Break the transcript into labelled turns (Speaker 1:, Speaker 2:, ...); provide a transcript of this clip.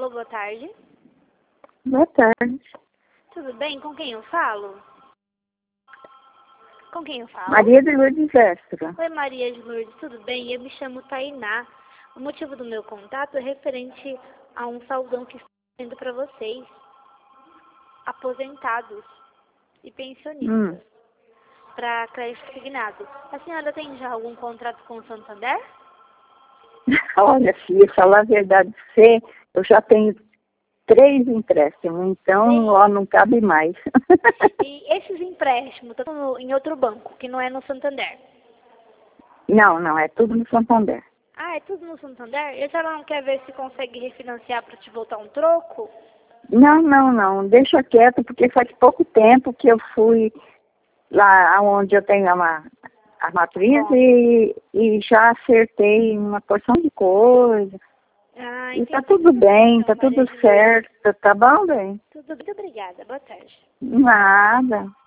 Speaker 1: Alô, boa tarde.
Speaker 2: Boa tarde.
Speaker 1: Tudo bem? Com quem eu falo? Com quem eu falo?
Speaker 2: Maria de Lourdes Extra.
Speaker 1: Oi, Maria de Lourdes, tudo bem? Eu me chamo Tainá. O motivo do meu contato é referente a um saldão que está sendo para vocês, aposentados e pensionistas, para crédito assignado. A senhora tem já algum contrato com o Santander?
Speaker 2: Olha, filha, falar a verdade pra você, eu já tenho 3 empréstimos, então ó, não cabe mais.
Speaker 1: E esses empréstimos estão em outro banco, que não é no Santander?
Speaker 2: Não, é tudo no Santander.
Speaker 1: Ah, é tudo no Santander? E a senhora não quer ver se consegue refinanciar para te voltar um troco?
Speaker 2: Não, deixa quieto, porque faz pouco tempo que eu fui lá onde eu tenho a matriz e já acertei uma porção de coisa.
Speaker 1: Ah,
Speaker 2: E tá
Speaker 1: entendi.
Speaker 2: tudo bem,
Speaker 1: Então,
Speaker 2: tá
Speaker 1: Maria
Speaker 2: tudo
Speaker 1: de Lourdes.
Speaker 2: certo, tá bom, bem?
Speaker 1: Tudo bem. Muito obrigada. Boa tarde.
Speaker 2: Nada.